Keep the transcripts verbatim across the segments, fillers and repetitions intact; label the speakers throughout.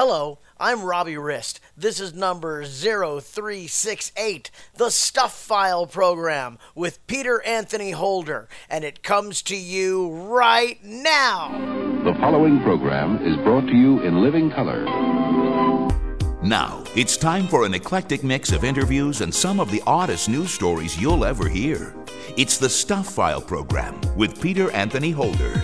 Speaker 1: Hello, I'm Robbie Rist. This is number zero three six eight, the Stuff File program with Peter Anthony Holder, and it comes to you right now.
Speaker 2: The following program is brought to you in living color.
Speaker 3: Now, it's time for an eclectic mix of interviews and some of the oddest news stories you'll ever hear. It's the Stuff File program with Peter Anthony Holder.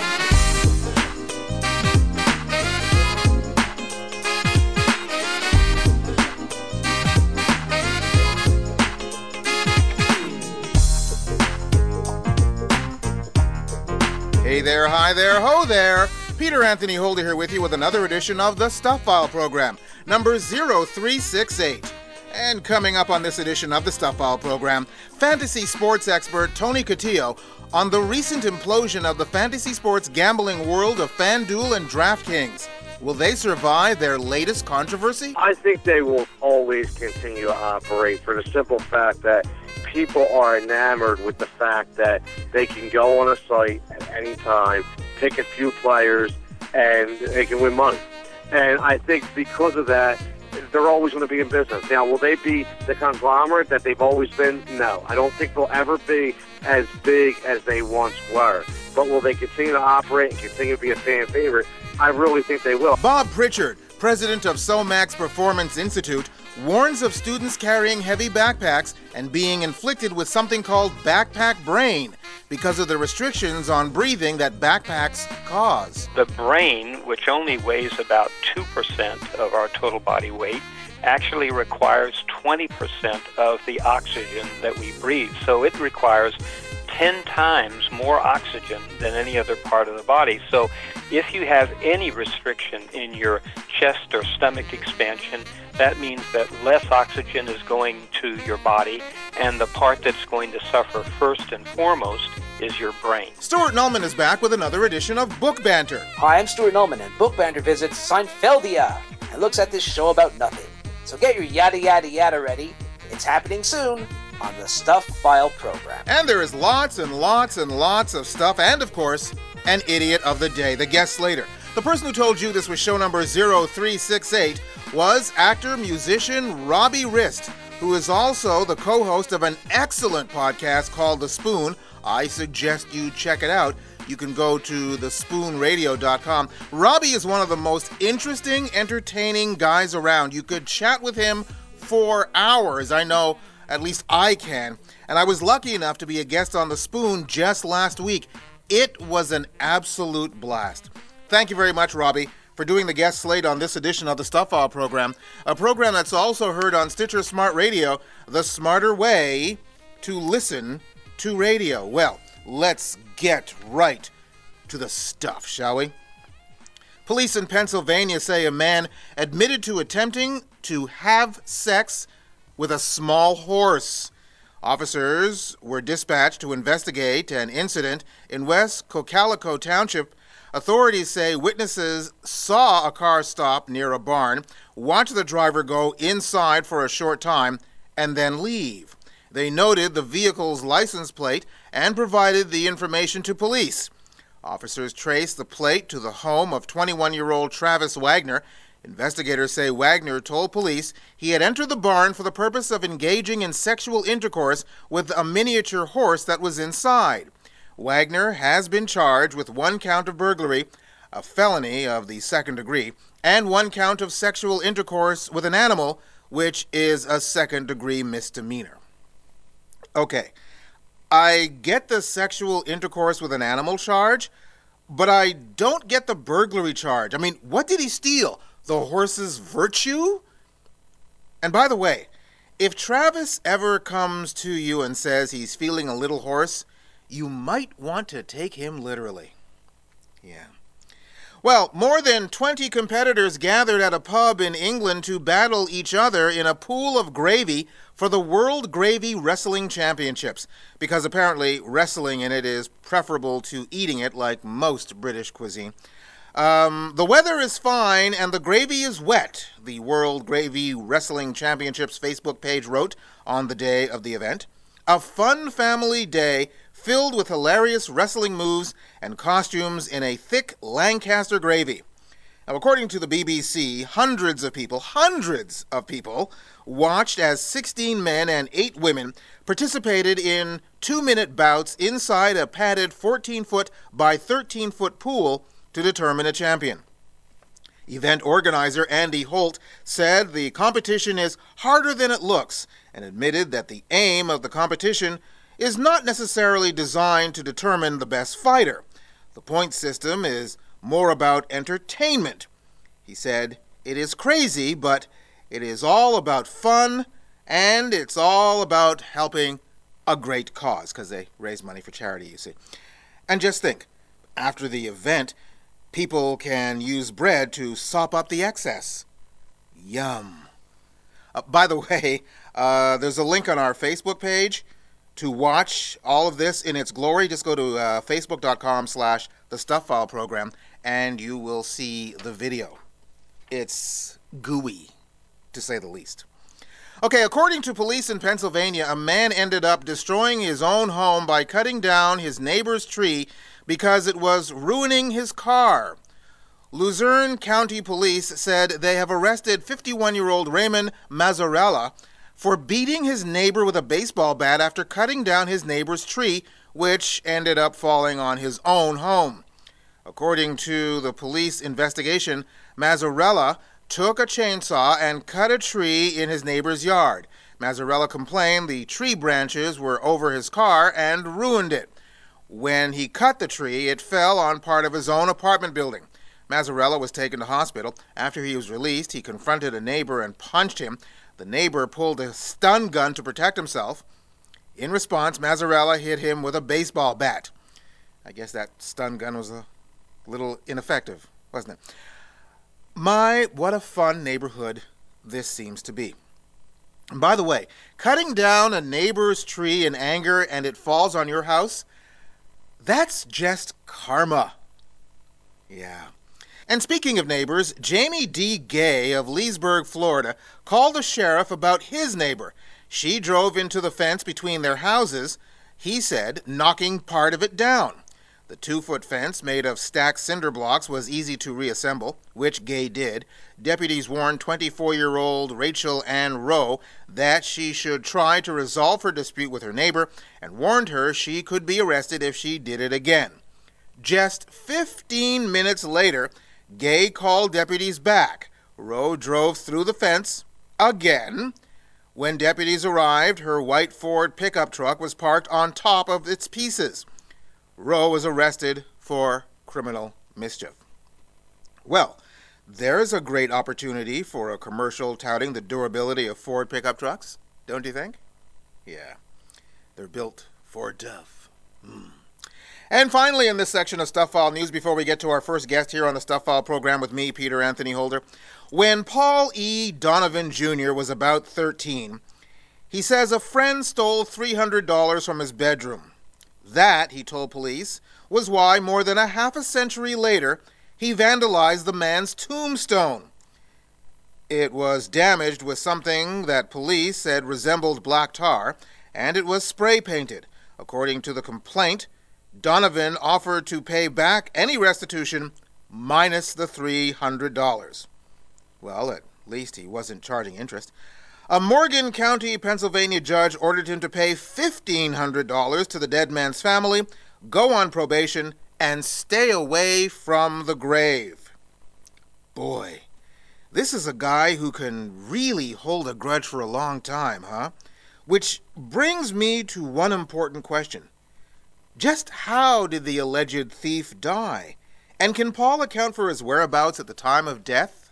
Speaker 4: Hey there, hi there, ho there. Peter Anthony Holder here with you with another edition of the Stuff File program, number zero three six eight. And coming up on this edition of the Stuff File program, fantasy sports expert Tony Cotillo on the recent implosion of the fantasy sports gambling world of FanDuel and DraftKings. Will they survive their latest controversy?
Speaker 5: I think they will always continue to operate for the simple fact that people are enamored with the fact that they can go on a site at any time, pick a few players, and they can win money. And I think because of that, they're always going to be in business. Now, will they be the conglomerate that they've always been? No. I don't think they'll ever be as big as they once were. But will they continue to operate and continue to be a fan favorite? I really think they will.
Speaker 4: Bob Pritchard, president of SOMAX Performance Institute, warns of students carrying heavy backpacks and being inflicted with something called backpack brain because of the restrictions on breathing that backpacks cause.
Speaker 6: The brain, which only weighs about two percent of our total body weight, actually requires twenty percent of the oxygen that we breathe. So it requires ten times more oxygen than any other part of the body. So if you have any restriction in your chest or stomach expansion, that means that less oxygen is going to your body, and the part that's going to suffer first and foremost is your brain.
Speaker 4: Stuart Nullman is back with another edition of Book Banter.
Speaker 7: Hi, I'm Stuart Nullman, and Book Banter visits Seinfeldia and looks at this show about nothing. So get your yada yada yada ready. It's happening soon on the Stuff File program.
Speaker 4: And there is lots and lots and lots of stuff, and of course, an idiot of the day, the guest slater. The person who told you this was show number zero three six eight was actor, musician Robbie Rist, who is also the co-host of an excellent podcast called The Spoon. I suggest you check it out. You can go to the spoon radio dot com. Robbie is one of the most interesting, entertaining guys around. You could chat with him for hours. I know at least I can. And I was lucky enough to be a guest on The Spoon just last week. It was an absolute blast. Thank you very much, Robbie, for doing the guest slate on this edition of the Stuff File program, a program that's also heard on Stitcher Smart Radio, the smarter way to listen to radio. Well, let's get right to the stuff, shall we? Police in Pennsylvania say a man admitted to attempting to have sex with a small horse. Officers were dispatched to investigate an incident in West Cocalico Township. Authorities say witnesses saw a car stop near a barn, watched the driver go inside for a short time, and then leave. They noted the vehicle's license plate and provided the information to police. Officers traced the plate to the home of twenty-one-year-old Travis Wagner. Investigators say Wagner told police he had entered the barn for the purpose of engaging in sexual intercourse with a miniature horse that was inside. Wagner has been charged with one count of burglary, a felony of the second degree, and one count of sexual intercourse with an animal, which is a second-degree misdemeanor. Okay, I get the sexual intercourse with an animal charge, but I don't get the burglary charge. I mean, what did he steal? The horse's virtue? And by the way, if Travis ever comes to you and says he's feeling a little hoarse, you might want to take him literally. Yeah. Well, more than twenty competitors gathered at a pub in England to battle each other in a pool of gravy for the World Gravy Wrestling Championships, because apparently wrestling in it is preferable to eating it like most British cuisine. Um, the weather is fine and the gravy is wet, the World Gravy Wrestling Championships Facebook page wrote on the day of the event. A fun family day filled with hilarious wrestling moves and costumes in a thick Lancaster gravy. Now, according to the B B C, hundreds of people, hundreds of people, watched as sixteen men and eight women participated in two-minute bouts inside a padded fourteen-foot by thirteen-foot pool to determine a champion. Event organizer Andy Holt said the competition is harder than it looks and admitted that the aim of the competition is not necessarily designed to determine the best fighter. The point system is more about entertainment. He said, "It is crazy, but it is all about fun, and it's all about helping a great cause," because they raise money for charity, you see. And just think, after the event, people can use bread to sop up the excess. Yum. Uh, by the way, uh, there's a link on our Facebook page to watch all of this in its glory. Just go to uh, facebook.com slash the Stuff File Program, and you will see the video. It's gooey, to say the least. Okay, according to police in Pennsylvania, a man ended up destroying his own home by cutting down his neighbor's tree because it was ruining his car. Luzerne County Police said they have arrested fifty-one-year-old Raymond Mazzarella for beating his neighbor with a baseball bat after cutting down his neighbor's tree, which ended up falling on his own home. According to the police investigation, Mazzarella took a chainsaw and cut a tree in his neighbor's yard. Mazzarella complained the tree branches were over his car and ruined it. When he cut the tree, it fell on part of his own apartment building. Mazzarella was taken to hospital. After he was released, he confronted a neighbor and punched him. The neighbor pulled a stun gun to protect himself. In response, Mazzarella hit him with a baseball bat. I guess that stun gun was a little ineffective, wasn't it? My, what a fun neighborhood this seems to be. And by the way, cutting down a neighbor's tree in anger and it falls on your house, that's just karma. Yeah. And speaking of neighbors, Jamie D. Gay of Leesburg, Florida, called the sheriff about his neighbor. She drove into the fence between their houses, he said, knocking part of it down. The two-foot fence made of stacked cinder blocks was easy to reassemble, which Gay did. Deputies warned twenty-four-year-old Rachel Ann Rowe that she should try to resolve her dispute with her neighbor and warned her she could be arrested if she did it again. Just fifteen minutes later, Gay called deputies back. Rowe drove through the fence again. When deputies arrived, her white Ford pickup truck was parked on top of its pieces. Rowe was arrested for criminal mischief. Well, there's a great opportunity for a commercial touting the durability of Ford pickup trucks, don't you think? Yeah, they're built for Duff. Mm. And finally, in this section of Stuff File News, before we get to our first guest here on the Stuff File program with me, Peter Anthony Holder, when Paul E. Donovan Junior was about thirteen, he says a friend stole three hundred dollars from his bedroom. That, he told police, was why more than a half a century later, he vandalized the man's tombstone. It was damaged with something that police said resembled black tar, and it was spray painted. According to the complaint, Donovan offered to pay back any restitution minus the three hundred dollars. Well, at least he wasn't charging interest. A Morgan County, Pennsylvania judge ordered him to pay fifteen hundred dollars to the dead man's family, go on probation, and stay away from the grave. Boy, this is a guy who can really hold a grudge for a long time, huh? Which brings me to one important question. Just how did the alleged thief die? And can Paul account for his whereabouts at the time of death?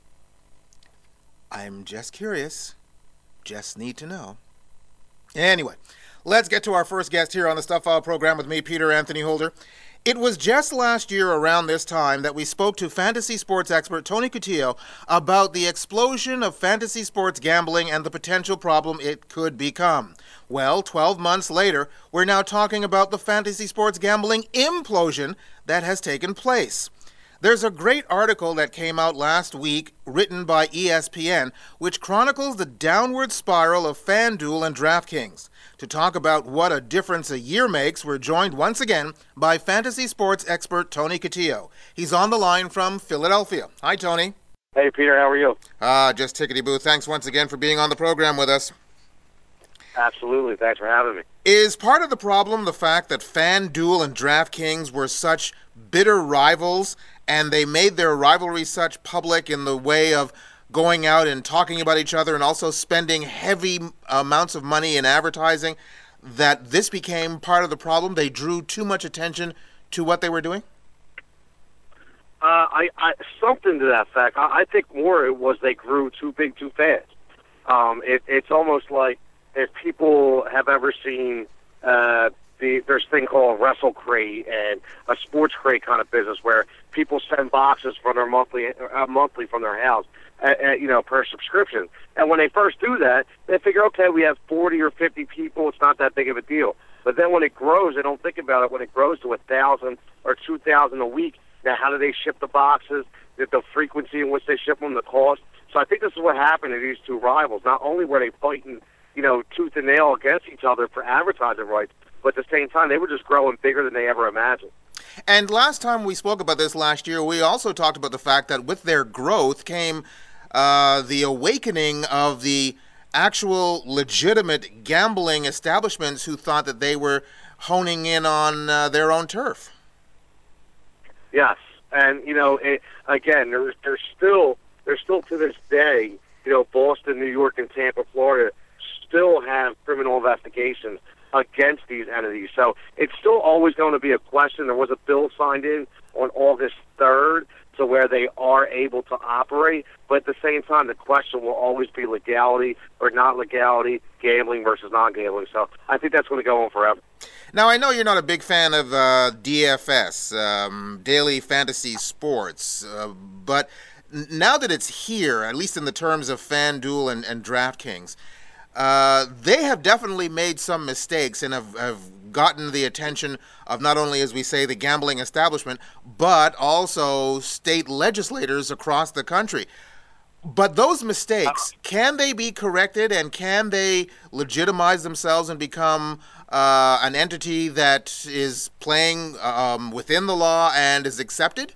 Speaker 4: I'm just curious. Just need to know. Anyway, let's get to our first guest here on the Stuff File program with me, Peter Anthony Holder. It was just last year around this time that we spoke to fantasy sports expert Tony Cutillo about the explosion of fantasy sports gambling and the potential problem it could become. Well, twelve months later, we're now talking about the fantasy sports gambling implosion that has taken place. There's a great article that came out last week written by E S P N which chronicles the downward spiral of FanDuel and DraftKings. To talk about what a difference a year makes, we're joined once again by fantasy sports expert Tony Cotillo. He's on the line from Philadelphia. Hi, Tony.
Speaker 5: Hey, Peter, how are you?
Speaker 4: Ah, uh, just tickety-boo. Thanks once again for being on the program with us.
Speaker 5: Absolutely. Thanks for having me.
Speaker 4: Is part of the problem the fact that FanDuel and DraftKings were such bitter rivals, and they made their rivalry such public in the way of going out and talking about each other and also spending heavy amounts of money in advertising, that this became part of the problem? They drew too much attention to what they were doing?
Speaker 5: Uh, I, I something to that fact. I, I think more it was they grew too big too fast. Um, it, it's almost like if people have ever seen uh, the there's a thing called Wrestle Crate and a Sports Crate kind of business where people send boxes from their monthly uh, monthly from their house, uh, uh, you know, per subscription. And when they first do that, they figure, okay, we have forty or fifty people. It's not that big of a deal. But then when it grows, they don't think about it. When it grows to a thousand or two thousand a week, now how do they ship the boxes? The, the frequency in which they ship them, the cost. So I think this is what happened to these two rivals. Not only were they fighting, you know, tooth and nail against each other for advertising rights, but at the same time, they were just growing bigger than they ever imagined.
Speaker 4: And last time we spoke about this last year, we also talked about the fact that with their growth came uh, the awakening of the actual legitimate gambling establishments who thought that they were honing in on uh, their own turf.
Speaker 5: Yes, and you know, it, again, there's there's still there's still to this day, you know, Boston, New York, and Tampa, Florida, still have criminal investigations against these entities. So it's still always going to be a question. There was a bill signed in on August third to where they are able to operate, but at the same time, the question will always be legality or not legality, gambling versus non-gambling. So I think that's going to go on forever.
Speaker 4: Now, I know you're not a big fan of uh, D F S, um, Daily Fantasy Sports, uh, but n- now that it's here, at least in the terms of FanDuel and, and DraftKings, uh, they have definitely made some mistakes and have, have gotten the attention of not only, as we say, the gambling establishment, but also state legislators across the country. But those mistakes, can they be corrected, and can they legitimize themselves and become uh, an entity that is playing um, within the law and is accepted?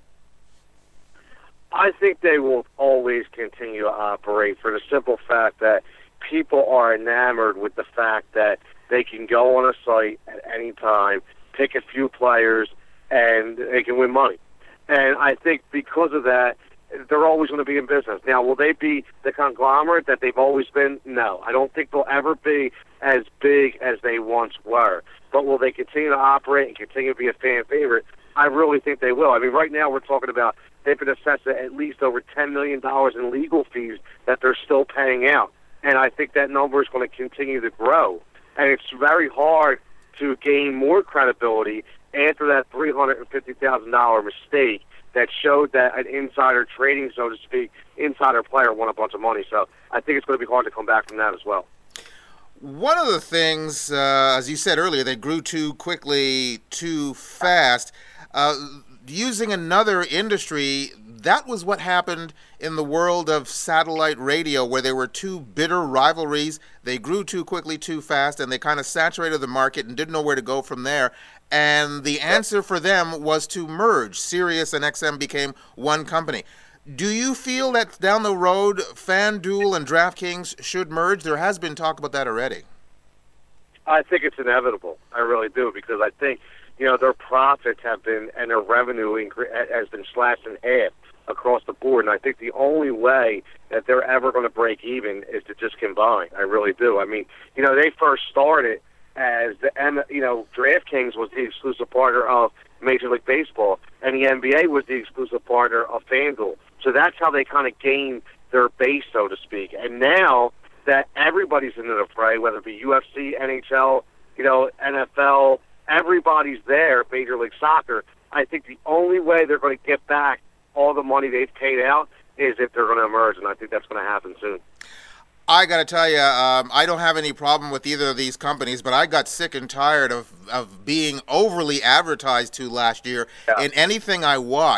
Speaker 5: I think they will always continue to operate for the simple fact that people are enamored with the fact that they can go on a site at any time, pick a few players, and they can win money. And I think because of that, they're always going to be in business. Now, will they be the conglomerate that they've always been? No. I don't think they'll ever be as big as they once were. But will they continue to operate and continue to be a fan favorite? I really think they will. I mean, right now we're talking about they've been assessed at least over ten million dollars in legal fees that they're still paying out. And I think that number is going to continue to grow. And it's very hard to gain more credibility after that three hundred fifty thousand dollars mistake that showed that an insider trading, so to speak, insider player won a bunch of money. So I think it's going to be hard to come back from that as well.
Speaker 4: One of the things, uh, as you said earlier, they grew too quickly, too fast. Uh, using another industry, that was what happened in the world of satellite radio, where there were two bitter rivalries. They grew too quickly, too fast, and they kind of saturated the market and didn't know where to go from there. And the answer for them was to merge. Sirius and X M became one company. Do you feel that down the road, FanDuel and DraftKings should merge? There has been talk about that already.
Speaker 5: I think it's inevitable. I really do, because I think, you know, their profits have been, and their revenue incre- has been slashed in half across the board. And I think the only way that they're ever going to break even is to just combine. I really do. I mean, you know, they first started as the, and you know, DraftKings was the exclusive partner of Major League Baseball, and the N B A was the exclusive partner of FanDuel. So that's how they kind of gained their base, so to speak. And now that everybody's into the fray, whether it be U F C, N H L, you know, N F L, everybody's there, Major League Soccer, I think the only way they're going to get back all the money they've paid out is if they're going to emerge, and I think that's going to happen soon.
Speaker 4: I got to tell you, um, I don't have any problem with either of these companies, but I got sick and tired of, of being overly advertised to last year yeah. in anything I watched.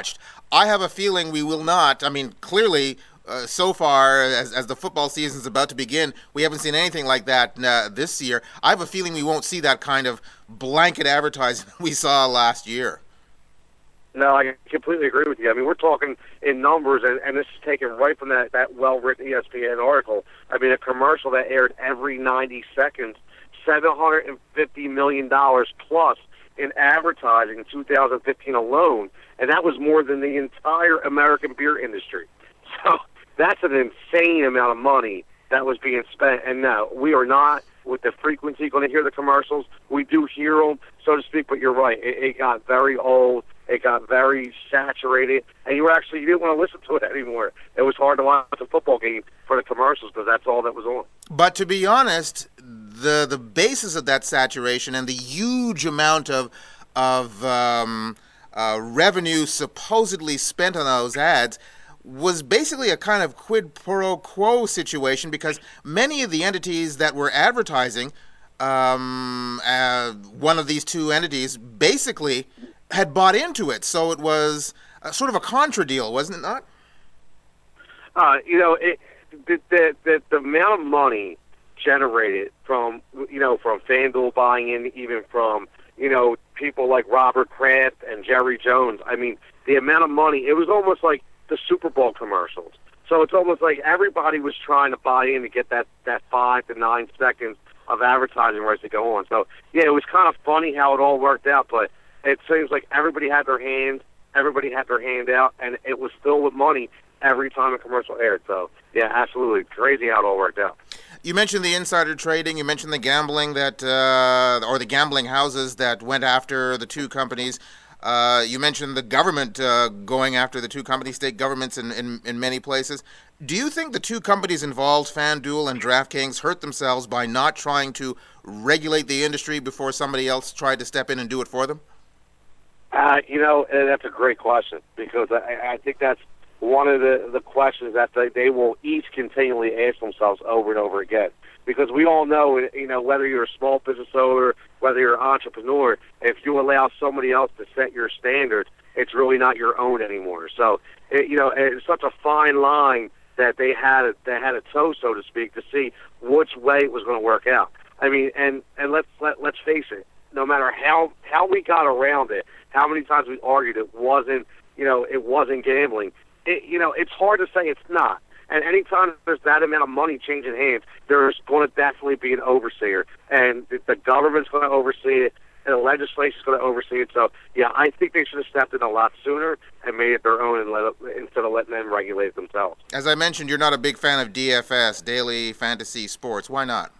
Speaker 4: I have a feeling we will not. I mean, clearly, uh, so far, as, as the football season is about to begin, we haven't seen anything like that uh, this year. I have a feeling we won't see that kind of blanket advertising we saw last year.
Speaker 5: No, I completely agree with you. I mean, we're talking in numbers, and, and this is taken right from that, that well-written E S P N article. I mean, a commercial that aired every ninety seconds, seven hundred fifty million dollars plus in advertising in two thousand fifteen alone, and that was more than the entire American beer industry. So that's an insane amount of money that was being spent. And no, we are not, with the frequency, going to hear the commercials. We do hear them, so to speak, but you're right. It, it got very old. It got very saturated, and you were actually you didn't want to listen to it anymore. It was hard to watch a football game for the commercials because that's all that was on.
Speaker 4: But to be honest, the the basis of that saturation and the huge amount of of um, uh, revenue supposedly spent on those ads was basically a kind of quid pro quo situation, because many of the entities that were advertising, um, uh, one of these two entities basically had bought into it. So it was a, sort of a contra deal, wasn't it not?
Speaker 5: Uh, you know, it, the, the, the, the amount of money generated from, you know, from FanDuel buying in, even from, you know, people like Robert Kraft and Jerry Jones. I mean, the amount of money, it was almost like the Super Bowl commercials. So it's almost like everybody was trying to buy in to get that, that five to nine seconds of advertising rights to go on. So, yeah, it was kind of funny how it all worked out, but it seems like everybody had their hand, everybody had their hand out, and it was filled with money every time a commercial aired. So, yeah, absolutely crazy how it all worked out.
Speaker 4: You mentioned the insider trading. You mentioned the gambling that, uh, or the gambling houses that went after the two companies. Uh, you mentioned the government uh, going after the two companies, state governments in, in, in many places. Do you think the two companies involved, FanDuel and DraftKings, hurt themselves by not trying to regulate the industry before somebody else tried to step in and do it for them?
Speaker 5: Uh, you know, that's a great question, because I, I think that's one of the, the questions that they, they will each continually ask themselves over and over again. Because we all know, you know, whether you're a small business owner, whether you're an entrepreneur, if you allow somebody else to set your standards, it's really not your own anymore. So, it, you know, it's such a fine line that they had a, they had a toe, so to speak, to see which way it was going to work out. I mean, and, and let's let, let's face it, no matter how how we got around it, how many times we argued it wasn't, you know, it wasn't gambling. It, you know, it's hard to say it's not. And anytime there's that amount of money changing hands, there's going to definitely be an overseer. And the government's going to oversee it, and the legislation's going to oversee it. So, yeah, I think they should have stepped in a lot sooner and made it their own and let it, instead of letting them regulate it themselves.
Speaker 4: As I mentioned, you're not a big fan of D F S, Daily Fantasy Sports. Why not?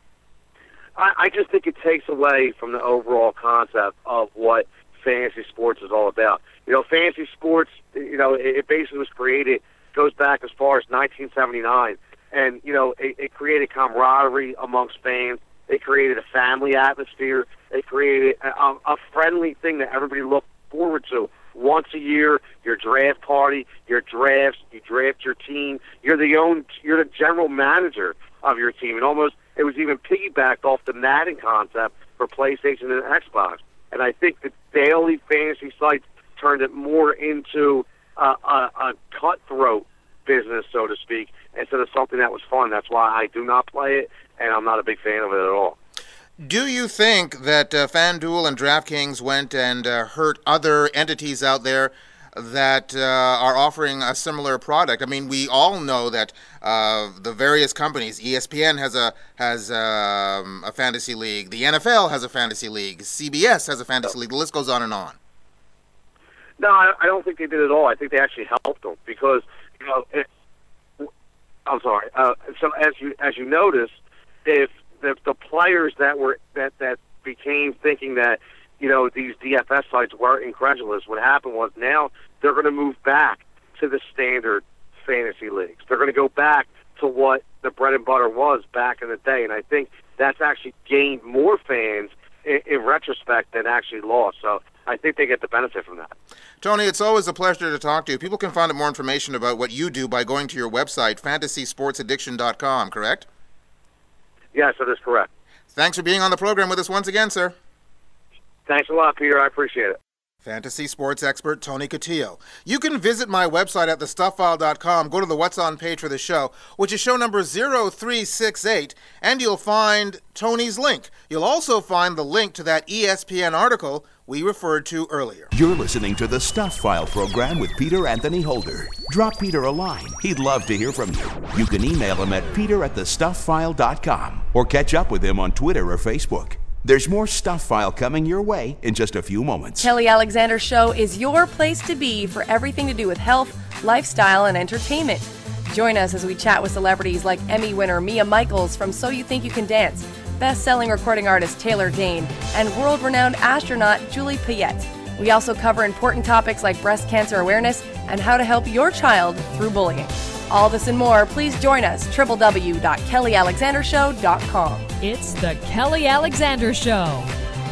Speaker 5: I, I just think it takes away from the overall concept of what fantasy sports is all about. You know, fantasy sports, you know, it, it basically was created, goes back as far as nineteen seventy-nine, and, you know, it, it created camaraderie amongst fans. It created a family atmosphere. It created a, a friendly thing that everybody looked forward to. Once a year, your draft party, your drafts, you draft your team. You're the own, you're the general manager of your team. And almost, it was even piggybacked off the Madden concept for PlayStation and Xbox. And I think the daily fantasy sites turned it more into a, a, a cutthroat business, so to speak, instead of something that was fun. That's why I do not play it, and I'm not a big fan of it at all.
Speaker 4: Do you think that uh, FanDuel and DraftKings went and uh, hurt other entities out there that uh, are offering a similar product? I mean, we all know that uh, the various companies, E S P N has a has um, a fantasy league, the N F L has a fantasy league, C B S has a fantasy league. The list goes on and on.
Speaker 5: No, I, I don't think they did at all. I think they actually helped them because, you know, it, I'm sorry. Uh, so as you as you notice, if the, the players that were that that became thinking that, you know, these D F S sites were incredulous, what happened was now they're going to move back to the standard fantasy leagues. They're going to go back to what the bread and butter was back in the day, and I think that's actually gained more fans in, in retrospect than actually lost. So I think they get the benefit from that.
Speaker 4: Tony, it's always a pleasure to talk to you. People can find out more information about what you do by going to your website, fantasy sports addiction dot com, correct?
Speaker 5: Yes, that is correct.
Speaker 4: Thanks for being on the program with us once again, sir.
Speaker 5: Thanks a lot, Peter. I appreciate it.
Speaker 4: fantasy sports expert Tony Cotillo. You can visit my website at the stuff file dot com, go to the What's On page for the show, which is show number zero three six eight, and you'll find Tony's link. You'll also find the link to that E S P N article we referred to earlier.
Speaker 3: You're listening to the Stuff File program with Peter Anthony Holder. Drop Peter a line. He'd love to hear from you. You can email him at peter at the stuff file dot com or catch up with him on Twitter or Facebook. There's more Stuff File coming your way in just a few moments.
Speaker 8: Kelly Alexander Show is your place to be for everything to do with health, lifestyle, and entertainment. Join us as we chat with celebrities like Emmy winner Mia Michaels from So You Think You Can Dance, best-selling recording artist Taylor Dane, and world-renowned astronaut Julie Payette. We also cover important topics like breast cancer awareness and how to help your child through bullying. All this and more, please join us, w w w dot kelly alexander show dot com.
Speaker 9: It's the Kelly Alexander Show.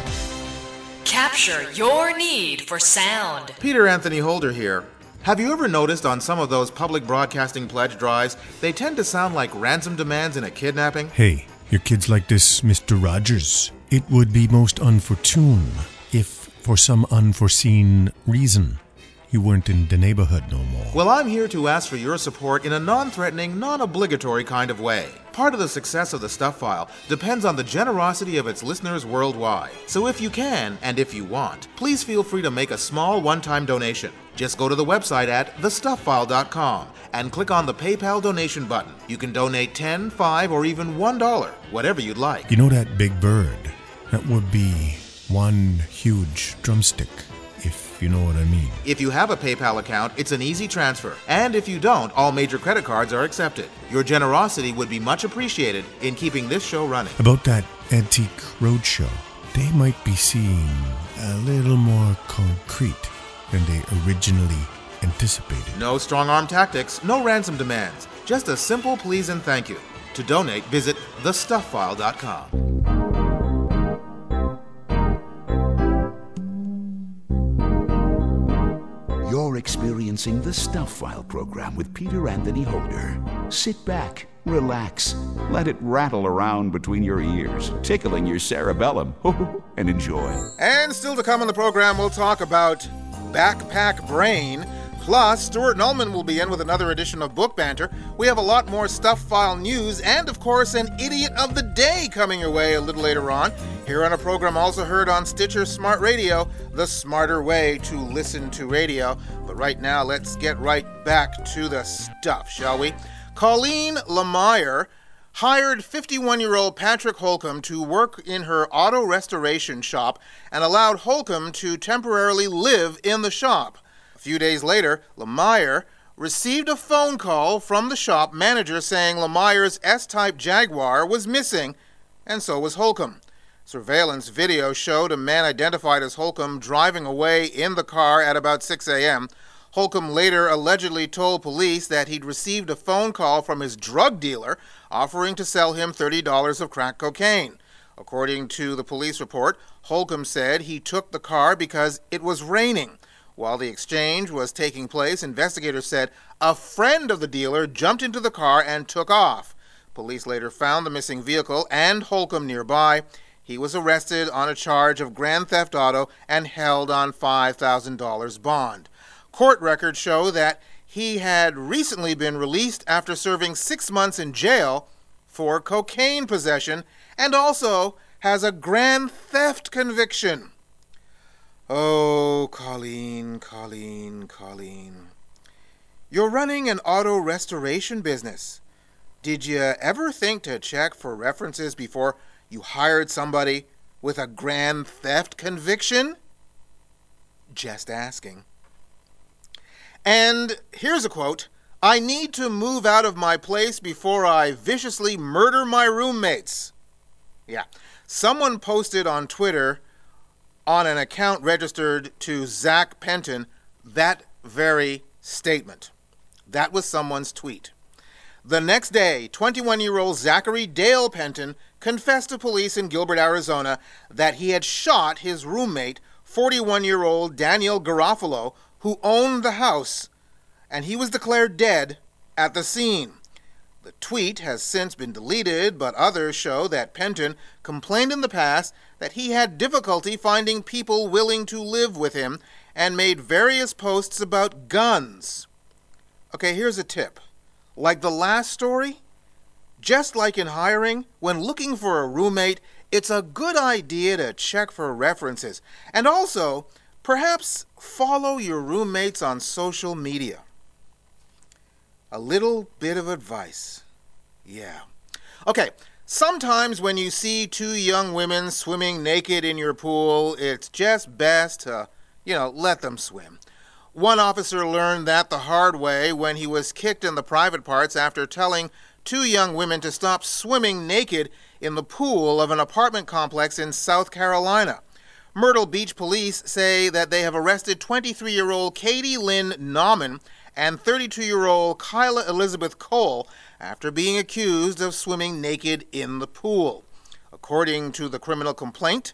Speaker 10: Capture your need for sound.
Speaker 4: Peter Anthony Holder here. Have you ever noticed on some of those public broadcasting pledge drives, they tend to sound like ransom demands in a kidnapping?
Speaker 11: Hey, your kids like this, Mister Rogers. It would be most unfortune if, for some unforeseen reason, you weren't in the neighborhood no more.
Speaker 4: Well, I'm here to ask for your support in a non-threatening, non-obligatory kind of way. Part of the success of the Stuff File depends on the generosity of its listeners worldwide. So if you can, and if you want, please feel free to make a small one-time donation. Just go to the website at the stuff file dot com and click on the PayPal donation button. You can donate ten dollars, five dollars, or even one dollar, whatever you'd like.
Speaker 11: You know that big bird? That would be one huge drumstick, if you know what I mean.
Speaker 4: If you have a PayPal account, it's an easy transfer. And if you don't, all major credit cards are accepted. Your generosity would be much appreciated in keeping this show running.
Speaker 11: About that Antique Roadshow, they might be seeing a little more concrete than they originally anticipated.
Speaker 4: No strong-arm tactics, no ransom demands. Just a simple please and thank you. To donate, visit the stuff file dot com.
Speaker 3: You're experiencing the Stuff File program with Peter Anthony Holder. Sit back, relax, let it rattle around between your ears, tickling your cerebellum, and enjoy.
Speaker 4: And still to come on the program, we'll talk about Backpack Brain. Plus, Stuart Nullman will be in with another edition of Book Banter. We have a lot more Stuff File news and, of course, an Idiot of the Day coming your way a little later on. Here on a program also heard on Stitcher Smart Radio, the smarter way to listen to radio. But right now, let's get right back to the stuff, shall we? Colleen Lemire hired fifty-one-year-old Patrick Holcomb to work in her auto restoration shop and allowed Holcomb to temporarily live in the shop. A few days later, Lemire received a phone call from the shop manager saying Lemire's S-Type Jaguar was missing, and so was Holcomb. Surveillance video showed a man identified as Holcomb driving away in the car at about six a.m. Holcomb later allegedly told police that he'd received a phone call from his drug dealer offering to sell him thirty dollars of crack cocaine. According to the police report, Holcomb said he took the car because it was raining. While the exchange was taking place, investigators said a friend of the dealer jumped into the car and took off. Police later found the missing vehicle and Holcomb nearby. He was arrested on a charge of grand theft auto and held on five thousand dollars bond. Court records show that he had recently been released after serving six months in jail for cocaine possession and also has a grand theft conviction. Oh, Colleen, Colleen, Colleen. You're running an auto restoration business. Did you ever think to check for references before you hired somebody with a grand theft conviction? Just asking. And here's a quote. I need to move out of my place before I viciously murder my roommates. Yeah. Someone posted on Twitter on an account registered to Zach Penton that very statement. That was someone's tweet. The next day, twenty-one-year-old Zachary Dale Penton confessed to police in Gilbert, Arizona, that he had shot his roommate, forty-one-year-old Daniel Garofalo, who owned the house, and he was declared dead at the scene. The tweet has since been deleted, but others show that Penton complained in the past that he had difficulty finding people willing to live with him, and made various posts about guns. Okay, here's a tip. Like the last story, just like in hiring, when looking for a roommate, it's a good idea to check for references. And also, perhaps follow your roommates on social media. A little bit of advice. Yeah. Okay, sometimes when you see two young women swimming naked in your pool, it's just best to, you know, let them swim. One officer learned that the hard way when he was kicked in the private parts after telling two young women to stop swimming naked in the pool of an apartment complex in South Carolina. Myrtle Beach police say that they have arrested twenty-three-year-old Katie Lynn Nauman and thirty-two-year-old Kyla Elizabeth Cole after being accused of swimming naked in the pool. According to the criminal complaint,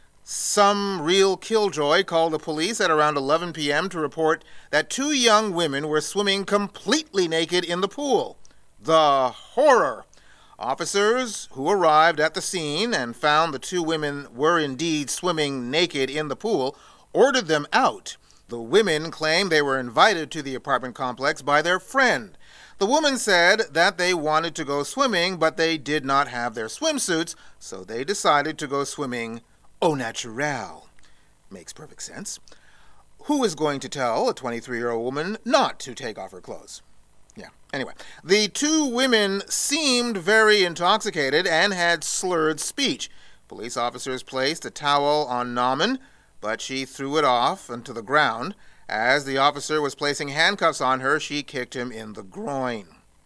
Speaker 4: some real killjoy called the police at around eleven p.m. to report that two young women were swimming completely naked in the pool. The horror! Officers who arrived at the scene and found the two women were indeed swimming naked in the pool ordered them out. The women claimed they were invited to the apartment complex by their friend. The woman said that they wanted to go swimming, but they did not have their swimsuits, so they decided to go swimming au naturel. Makes perfect sense. Who is going to tell a twenty-three-year-old woman not to take off her clothes? Yeah. Anyway, the two women seemed very intoxicated and had slurred speech. Police officers placed a towel on Nauman, but she threw it off onto the ground. As the officer was placing handcuffs on her, she kicked him in the groin.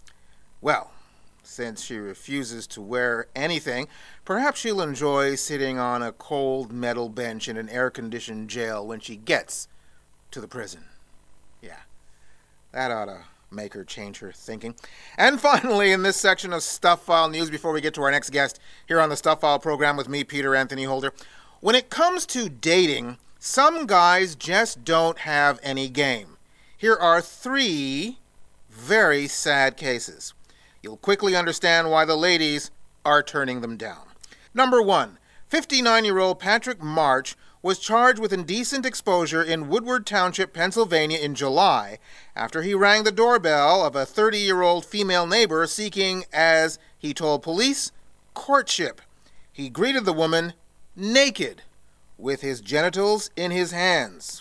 Speaker 4: Well, since she refuses to wear anything, perhaps she'll enjoy sitting on a cold metal bench in an air-conditioned jail when she gets to the prison. Yeah, that ought to make her change her thinking. And finally, in this section of Stuff File News, before we get to our next guest here on the Stuff File program with me, Peter Anthony Holder, when it comes to dating, some guys just don't have any game. Here are three very sad cases. You'll quickly understand why the ladies are turning them down. Number one, fifty-nine-year-old Patrick March was charged with indecent exposure in Woodward Township, Pennsylvania in July after he rang the doorbell of a thirty-year-old female neighbor seeking, as he told police, courtship. He greeted the woman naked with his genitals in his hands.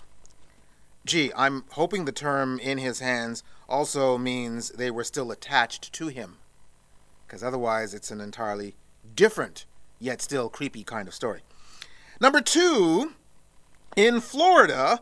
Speaker 4: Gee, I'm hoping the term in his hands also means they were still attached to him, because otherwise it's an entirely different yet still creepy kind of story. Number two, in Florida,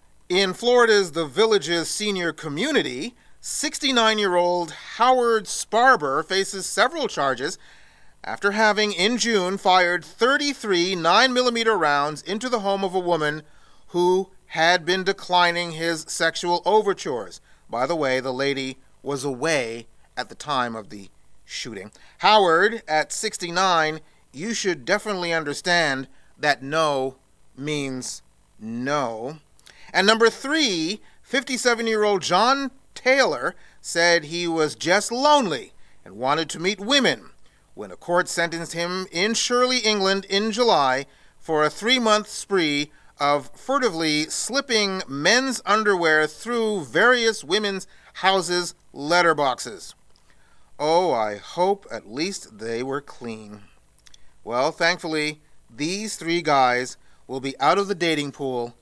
Speaker 4: in Florida's The Village's senior community, sixty-nine-year-old Howard Sparber faces several charges after having, in June, fired thirty-three nine millimeter rounds into the home of a woman who had been declining his sexual overtures. By the way, the lady was away at the time of the shooting. Howard, at sixty-nine, you should definitely understand that no means no. And number three, fifty-seven-year-old John Taylor said he was just lonely and wanted to meet women when a court sentenced him in Shirley, England in July for a three-month spree of furtively slipping men's underwear through various women's houses' letterboxes. Oh, I hope at least they were clean. Well, thankfully, these three guys will be out of the dating pool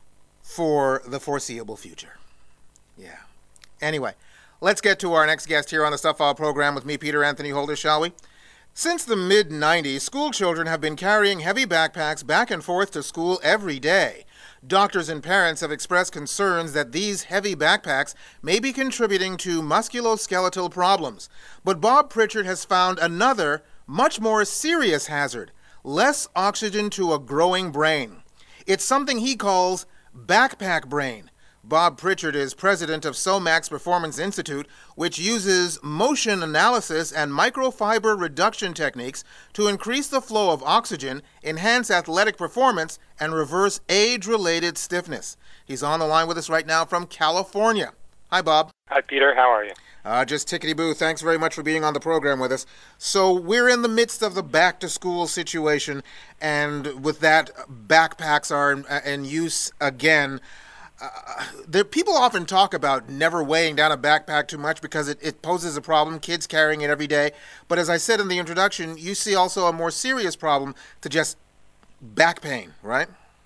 Speaker 4: for the foreseeable future. Yeah. Anyway, let's get to our next guest here on the Stuff File program with me, Peter Anthony Holder, shall we? Since the mid nineties, school children have been carrying heavy backpacks back and forth to school every day. Doctors and parents have expressed concerns that these heavy backpacks may be contributing to musculoskeletal problems. But Bob Pritchard has found another, much more serious hazard: less oxygen to a growing brain. It's something he calls backpack brain. Bob Pritchard is president of SOMAX Performance Institute, which uses motion analysis and microfiber reduction techniques to increase the flow of oxygen, enhance athletic performance, and reverse age-related stiffness. He's on the line with us right now from California. Hi, Bob.
Speaker 6: Hi, Peter. How are you?
Speaker 4: Uh, just tickety-boo. Thanks very much for being on the program with us. So we're in the midst of the back-to-school situation, and with that, backpacks are in, in use again. uh, there, people often talk about never weighing down a backpack too much because it, it poses a problem, kids carrying it every day. But as I said in the introduction, you see also a more serious problem to just back pain, right?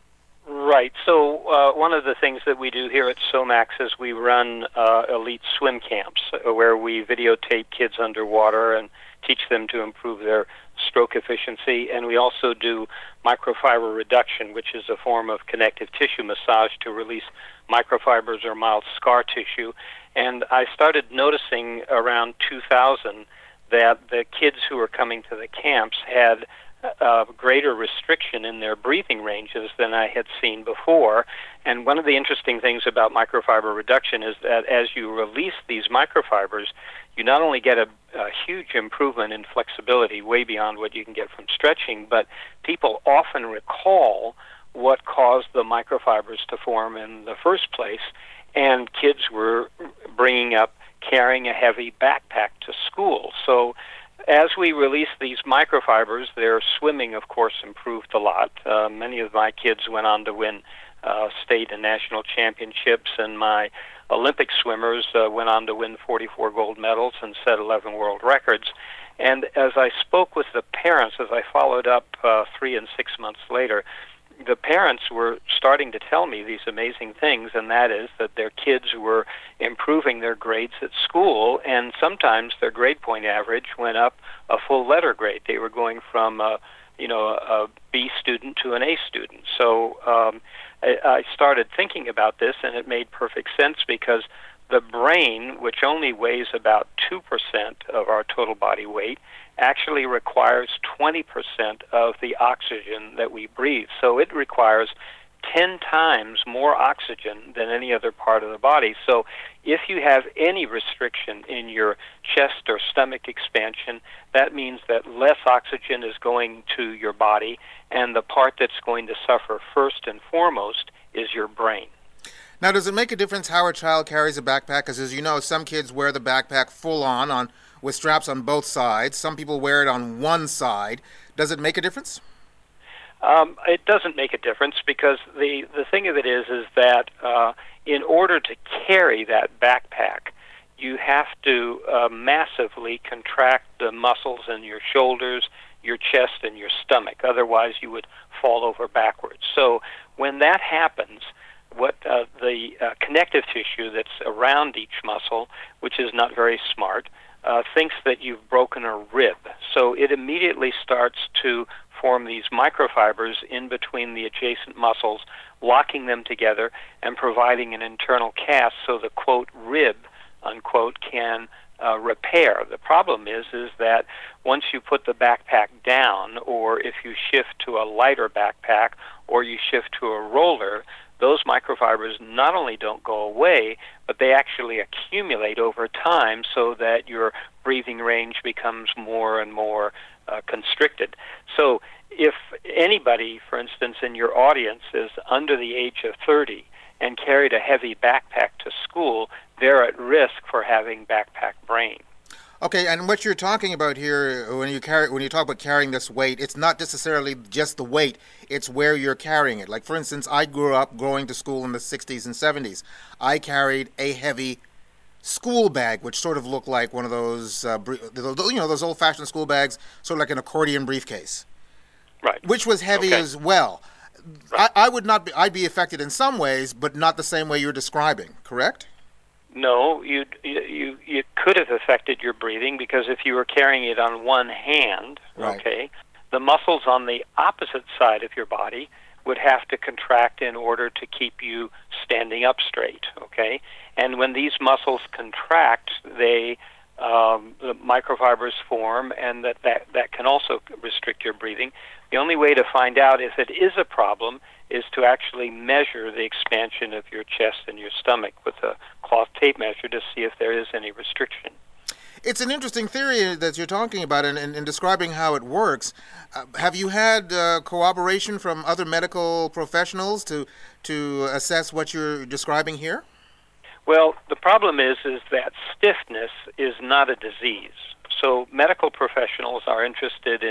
Speaker 6: Right. So uh, one of the things that we do here at SOMAX is we run uh, elite swim camps uh, where we videotape kids underwater and teach them to improve their stroke efficiency. And we also do microfiber reduction, which is a form of connective tissue massage to release microfibers or mild scar tissue. And I started noticing around two thousand that the kids who were coming to the camps had Uh, greater restriction in their breathing ranges than I had seen before. And one of the interesting things about microfiber reduction is that as you release these microfibers, you not only get a, a huge improvement in flexibility, way beyond what you can get from stretching, but people often recall what caused the microfibers to form in the first place. And kids were bringing up carrying a heavy backpack to school. So as we release these microfibers, their swimming, of course, improved a lot. Uh, many of my kids went on to win uh, state and national championships, and my Olympic swimmers uh, went on to win forty-four gold medals and set eleven world records. And as I spoke with the parents, as I followed up uh, three and six months later, the parents were starting to tell me these amazing things, and that is that their kids were improving their grades at school, and sometimes their grade point average went up a full letter grade. They were going from a, you know, a B student to an A student. So um, I, I started thinking about this, and it made perfect sense because the brain, which only weighs about two percent of our total body weight, actually requires twenty percent of the oxygen that we breathe. So it requires ten times more oxygen than any other part of the body. So if you have any restriction in your chest or stomach expansion, that means that less oxygen is going to your body, and the part that's going to suffer first and foremost is your brain.
Speaker 4: Now, does it make a difference how a child carries a backpack? Because as you know, some kids wear the backpack full on, on with straps on both sides. Some people wear it on one side. Does it make a difference?
Speaker 6: Um, it doesn't make a difference because the, the thing of it is is that uh, in order to carry that backpack, you have to uh, massively contract the muscles in your shoulders, your chest, and your stomach. Otherwise, you would fall over backwards. So when that happens, what uh, the uh, connective tissue that's around each muscle, which is not very smart, uh, thinks that you've broken a rib. So it immediately starts to form these microfibers in between the adjacent muscles, locking them together and providing an internal cast so the, quote, rib, unquote, can uh, repair. The problem is, is that once you put the backpack down, or if you shift to a lighter backpack, or you shift to a roller, those microfibers not only don't go away, but they actually accumulate over time so that your breathing range becomes more and more uh, constricted. So if anybody, for instance, in your audience is under the age of thirty and carried a heavy backpack to school, they're at risk for having backpack brain.
Speaker 4: Okay, and what you're talking about here, when you carry, when you talk about carrying this weight, it's not necessarily just the weight; it's where you're carrying it. Like, for instance, I grew up going to school in the sixties and seventies. I carried a heavy school bag, which sort of looked like one of those, uh, you know, those old-fashioned school bags, sort of like an accordion briefcase.
Speaker 6: Right.
Speaker 4: Which was heavy
Speaker 6: okay.
Speaker 4: as well.
Speaker 6: Right.
Speaker 4: I, I would not be. I'd be affected in some ways, but not the same way you're describing. Correct?
Speaker 6: No, you you you could have affected your breathing because if you were carrying it on one hand,
Speaker 4: right.
Speaker 6: okay, the muscles on the opposite side of your body would have to contract in order to keep you standing up straight, okay? And when these muscles contract, they um, the microfibers form, and that, that that can also restrict your breathing. The only way to find out if it is a problem is to actually measure the expansion of your chest and your stomach with a cloth tape measure to see if there is any restriction.
Speaker 4: It's an interesting theory that you're talking about and, and, and describing how it works. Uh, have you had uh, corroboration from other medical professionals to to assess what you're describing here?
Speaker 6: Well, the problem is is that stiffness is not a disease. So medical professionals are interested in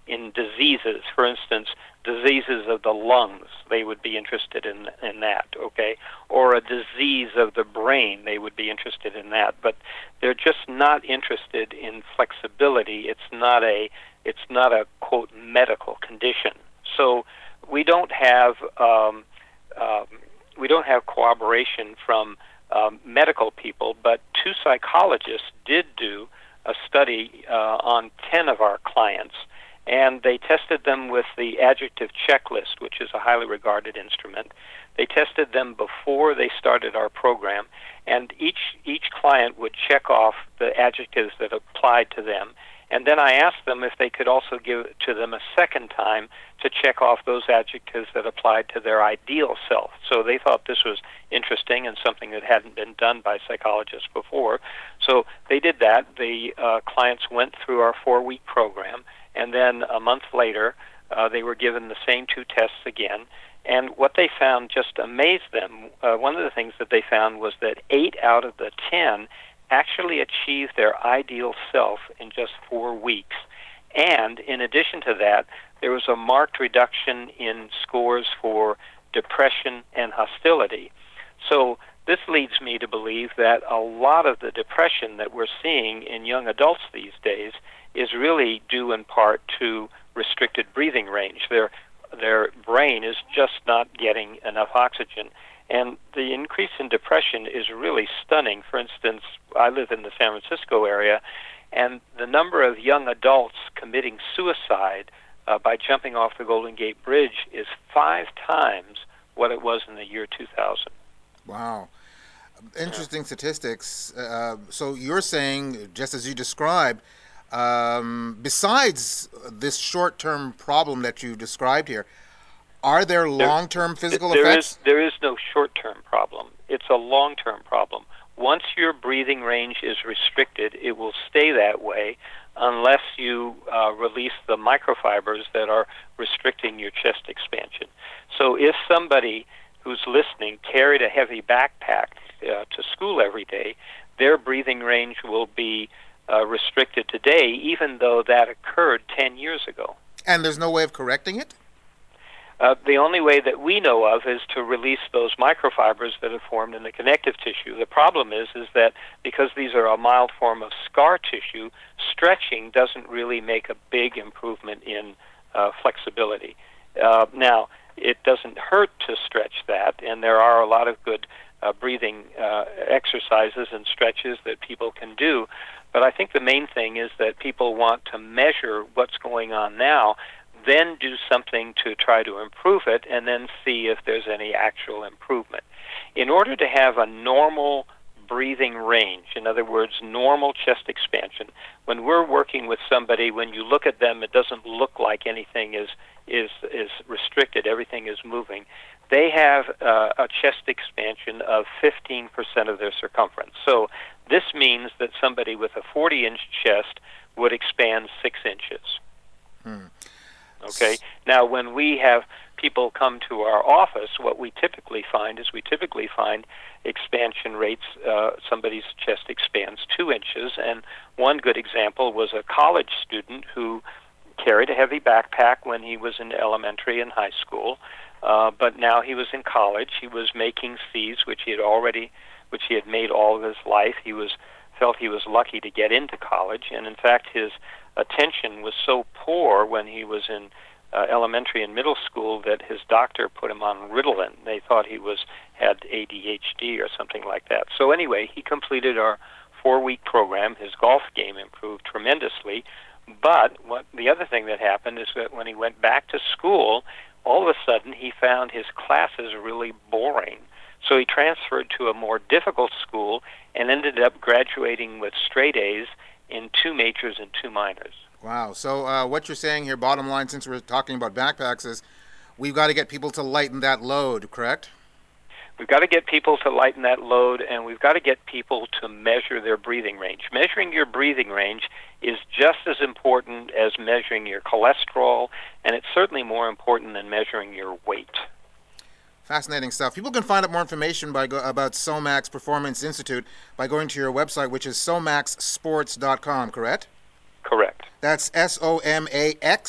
Speaker 6: in diseases. For instance, diseases of the lungs, they would be interested in in that, okay? Or a disease of the brain, they would be interested in that. But they're just not interested in flexibility. It's not a it's not a quote medical condition. So we don't have um, um, we don't have cooperation from um, medical people, but two psychologists did do a study uh, on ten of our clients, and they tested them with the adjective checklist, which is a highly regarded instrument. They tested them before they started our program, and each each client would check off the adjectives that applied to them. And then I asked them if they could also give it to them a second time to check off those adjectives that applied to their ideal self. So they thought this was interesting and something that hadn't been done by psychologists before. So they did that. The uh, clients went through our four-week program, and then a month later, uh, they were given the same two tests again. And what they found just amazed them. Uh, one of the things that they found was that eight out of the ten actually achieved their ideal self in just four weeks. And in addition to that, there was a marked reduction in scores for depression and hostility. So this leads me to believe that a lot of the depression that we're seeing in young adults these days is really due in part to restricted breathing range. Their their brain is just not getting enough oxygen. And the increase in depression is really stunning. For instance, I live in the San Francisco area, and the number of young adults committing suicide uh, by jumping off the Golden Gate Bridge is five times what it was in the year two thousand.
Speaker 4: Wow. Interesting statistics. Uh, so you're saying, just as you described, um, besides this short-term problem that you described here, are there long-term physical
Speaker 6: there
Speaker 4: effects?
Speaker 6: Is, there is no short-term problem. It's a long-term problem. Once your breathing range is restricted, it will stay that way unless you uh, release the microfibers that are restricting your chest expansion. So if somebody who's listening carried a heavy backpack uh, to school every day, their breathing range will be uh, restricted today, even though that occurred ten years ago.
Speaker 4: And there's no way of correcting it?
Speaker 6: Uh, the only way that we know of is to release those microfibers that have formed in the connective tissue. The problem is, is that because these are a mild form of scar tissue, stretching doesn't really make a big improvement in uh, flexibility. Uh, now, it doesn't hurt to stretch that, and there are a lot of good uh, breathing uh, exercises and stretches that people can do. But I think the main thing is that people want to measure what's going on now, then do something to try to improve it, and then see if there's any actual improvement. In order to have a normal breathing range, in other words, normal chest expansion, when we're working with somebody, when you look at them, it doesn't look like anything is is is restricted, everything is moving. They have uh, a chest expansion of fifteen percent of their circumference. So this means that somebody with a forty-inch chest would expand six inches.
Speaker 4: Hmm.
Speaker 6: Okay. Now, when we have people come to our office, what we typically find is we typically find expansion rates. Uh, somebody's chest expands two inches, and one good example was a college student who carried a heavy backpack when he was in elementary and high school, uh, but now he was in college. He was making C's, which he had already, which he had made all of his life. He was felt he was lucky to get into college, and in fact, his attention was so poor when he was in uh, elementary and middle school that his doctor put him on Ritalin. They thought he was had A D H D or something like that. So anyway, he completed our four-week program. His golf game improved tremendously. But what the other thing that happened is that when he went back to school, all of a sudden he found his classes really boring. So he transferred to a more difficult school and ended up graduating with straight A's in two majors and two minors.
Speaker 4: Wow. So uh, what you're saying here, bottom line, since we're talking about backpacks, is we've got to get people to lighten that load, correct?
Speaker 6: We've got to get people to lighten that load, and we've got to get people to measure their breathing range. Measuring your breathing range is just as important as measuring your cholesterol, and it's certainly more important than measuring your weight.
Speaker 4: Fascinating stuff. People can find out more information by go- about SOMAX Performance Institute by going to your website, which is somax sports dot com, correct?
Speaker 6: Correct.
Speaker 4: That's S O M A X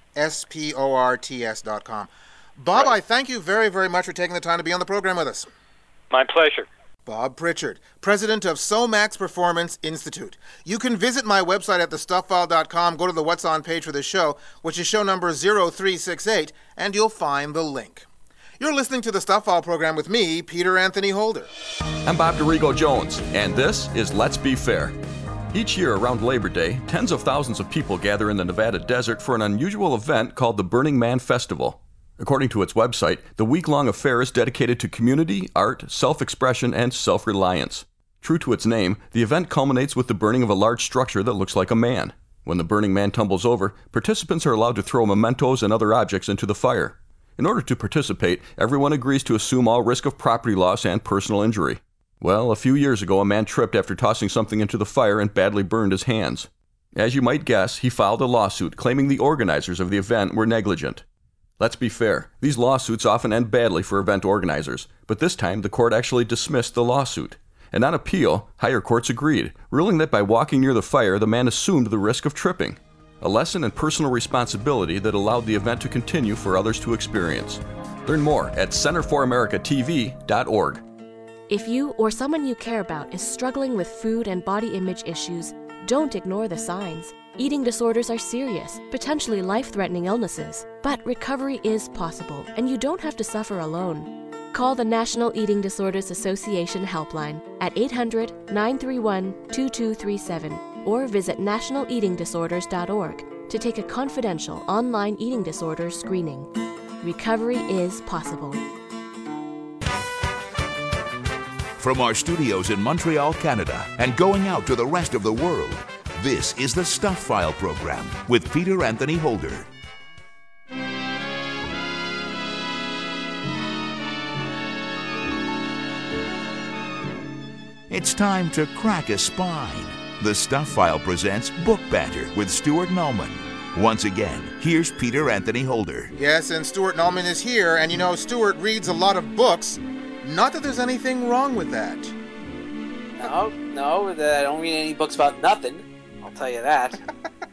Speaker 4: S P O R T S dot com. Bob, right. I thank you very, very much for taking the time to be on the program with us.
Speaker 6: My pleasure.
Speaker 4: Bob Pritchard, president of SOMAX Performance Institute. You can visit my website at the stuff file dot com, go to the What's On page for the show, which is show number zero three six eight, and you'll find the link. You're listening to the Stuff File program with me, Peter Anthony Holder.
Speaker 12: I'm Bob DeRigo Jones, and this is Let's Be Fair. Each year around Labor Day, tens of thousands of people gather in the Nevada desert for an unusual event called the Burning Man Festival. According to its website, the week-long affair is dedicated to community, art, self-expression, and self-reliance. True to its name, the event culminates with the burning of a large structure that looks like a man. When the Burning Man tumbles over, participants are allowed to throw mementos and other objects into the fire. In order to participate, everyone agrees to assume all risk of property loss and personal injury. Well, a few years ago, a man tripped after tossing something into the fire and badly burned his hands. As you might guess, he filed a lawsuit claiming the organizers of the event were negligent. Let's be fair, these lawsuits often end badly for event organizers, but this time the court actually dismissed the lawsuit. And on appeal, higher courts agreed, ruling that by walking near the fire, the man assumed the risk of tripping. A lesson in personal responsibility that allowed the event to continue for others to experience. Learn more at center for america t v dot org.
Speaker 13: If you or someone you care about is struggling with food and body image issues, don't ignore the signs. Eating disorders are serious, potentially life-threatening illnesses, but recovery is possible, and you don't have to suffer alone. Call the National Eating Disorders Association helpline at eight hundred, nine three one, two two three seven or visit national eating disorders dot org to take a confidential online eating disorder screening. Recovery is possible.
Speaker 3: From our studios in Montreal, Canada, and going out to the rest of the world, this is the Stuff File program with Peter Anthony Holder. It's time to crack a spine. The Stuff File presents Book Banter with Stuart Nullman. Once again, here's Peter Anthony Holder.
Speaker 4: Yes, and Stuart Nullman is here, and you know, Stuart reads a lot of books. Not that there's anything wrong with that.
Speaker 7: No, no, I don't read any books about nothing. I'll tell you that.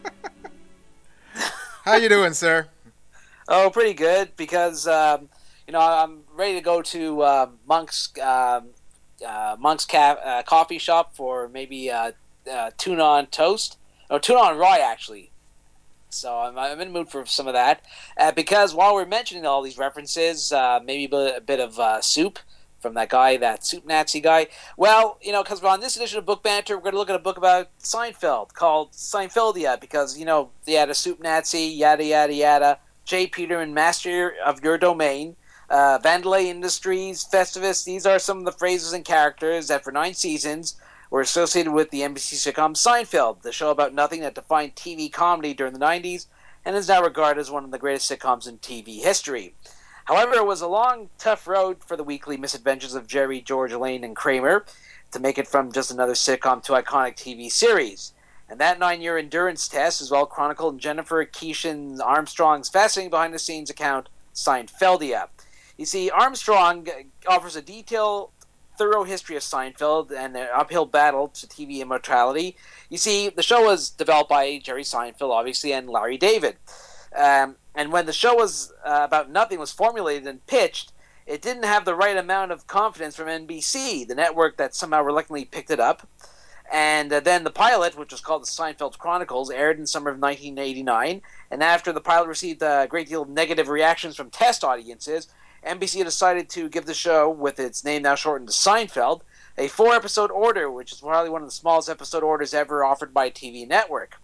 Speaker 4: How you doing, sir?
Speaker 7: Oh, pretty good, because, um, you know, I'm ready to go to uh, Monk's, um, uh, Monk's ca- uh, coffee shop for maybe uh, uh, tuna on toast. Or tuna on rye, actually. So I'm, I'm in the mood for some of that. Uh, because while we're mentioning all these references, uh, maybe a bit, a bit of uh, soup from that guy, that soup Nazi guy. Well, you know, because on this edition of Book Banter, we're going to look at a book about Seinfeld called Seinfeldia, because, you know, they had a soup Nazi, yada, yada, yada, J. Peterman, Master of Your Domain, uh, Vandelay Industries, Festivus. These are some of the phrases and characters that for nine seasons were associated with the N B C sitcom Seinfeld, the show about nothing that defined T V comedy during the nineties and is now regarded as one of the greatest sitcoms in T V history. However, it was a long, tough road for the weekly misadventures of Jerry, George, Elaine, and Kramer to make it from just another sitcom to iconic T V series. And that nine-year endurance test is well chronicled in Jennifer Keeshan Armstrong's fascinating behind-the-scenes account, Seinfeldia. You see, Armstrong offers a detailed, thorough history of Seinfeld and their uphill battle to T V immortality. You see, the show was developed by Jerry Seinfeld, obviously, and Larry David. Um, and when the show was uh, about nothing was formulated and pitched, it didn't have the right amount of confidence from N B C, the network that somehow reluctantly picked it up. And uh, then the pilot, which was called the Seinfeld Chronicles, aired in summer of nineteen eighty-nine. And after the pilot received a great deal of negative reactions from test audiences, N B C decided to give the show, with its name now shortened to Seinfeld, a four-episode order, which is probably one of the smallest episode orders ever offered by a T V network.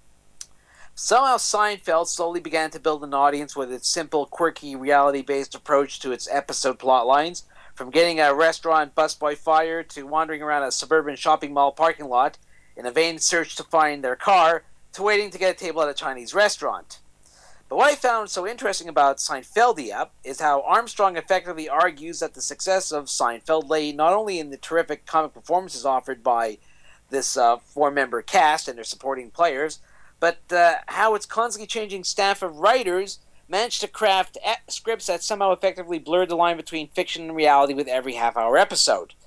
Speaker 7: Somehow Seinfeld slowly began to build an audience with its simple, quirky, reality-based approach to its episode plot lines, from getting a restaurant bust by fire to wandering around a suburban shopping mall parking lot in a vain search to find their car, to waiting to get a table at a Chinese restaurant. But what I found so interesting about Seinfeldia is how Armstrong effectively argues that the success of Seinfeld lay not only in the terrific comic performances offered by this uh, four-member cast and their supporting players, but uh, how its constantly changing staff of writers managed to craft scripts that somehow effectively blurred the line between fiction and reality with every half-hour episode.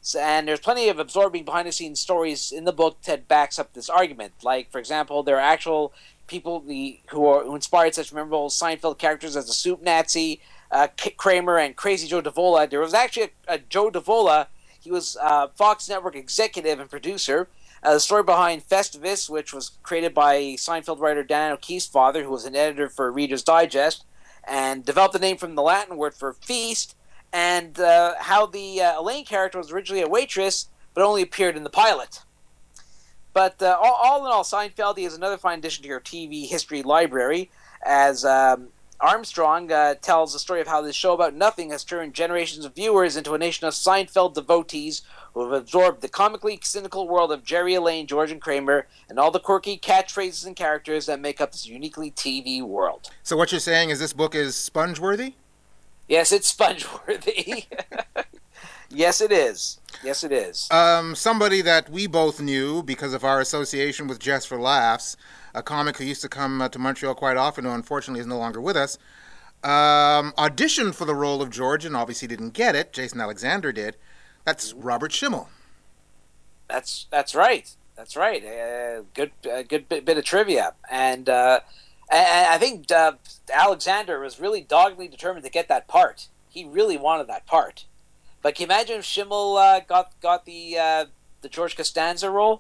Speaker 7: So, and there's plenty of absorbing behind-the-scenes stories in the book that backs up this argument. Like, for example, there are actual people the, who, are, who inspired such memorable Seinfeld characters as the Soup Nazi, uh, Kramer, and Crazy Joe Davola. There was actually a, a Joe Davola. He was uh, Fox Network executive and producer. Uh, the story behind Festivus, which was created by Seinfeld writer Dan O'Keefe's father, who was an editor for Reader's Digest, and developed the name from the Latin word for feast, and uh, how the uh, Elaine character was originally a waitress, but only appeared in the pilot. But uh, all, all in all, Seinfeld is another fine addition to your T V history library, as um, Armstrong uh, tells the story of how this show about nothing has turned generations of viewers into a nation of Seinfeld devotees who have absorbed the comically cynical world of Jerry, Elaine, George, and Kramer, and all the quirky catchphrases and characters that make up this uniquely T V world.
Speaker 4: So what you're saying is this book is sponge-worthy?
Speaker 7: Yes, it's sponge-worthy. Yes, it is. Yes, it is.
Speaker 4: Um, somebody that we both knew because of our association with Just for Laughs, a comic who used to come uh, to Montreal quite often, who unfortunately is no longer with us, um, auditioned for the role of George and obviously didn't get it. Jason Alexander did. That's Robert Schimmel.
Speaker 7: That's that's right. That's right. Uh, good uh, good bit, bit of trivia. And, uh, and I think uh, Alexander was really doggedly determined to get that part. He really wanted that part. But can you imagine if Schimmel uh, got got the uh, the George Costanza role?